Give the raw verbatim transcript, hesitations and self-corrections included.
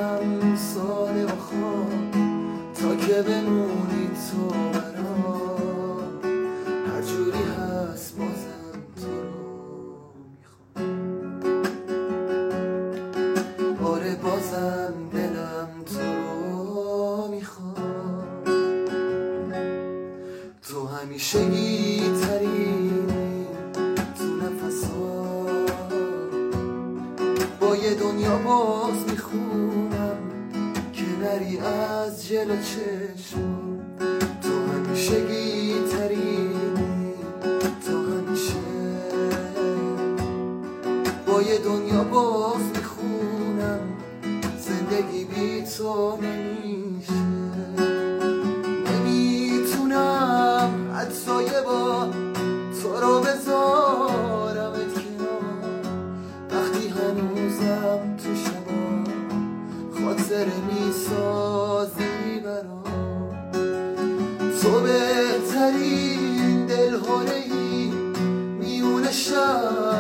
میکنم ساده و خواب تا که بمونی تو برام. هر جوری هست بازم تو رو میخوام. آره بازم دلم تو رو میخوام. تو همیشگی ترینی تو نفسا، با یه دنیا باز میخونم که نری از جلو چشم. تو همیشگی ترینی، تو همیشه با یه دنیا باز میخونم زندگی بی تو نمیشه. نمیتونم حتی یه بار تو رو بذارمت کنار وقتی هنوزم تو شبا خاطر میسازی برام. تو بهترین دلهاره‌ای میونه شب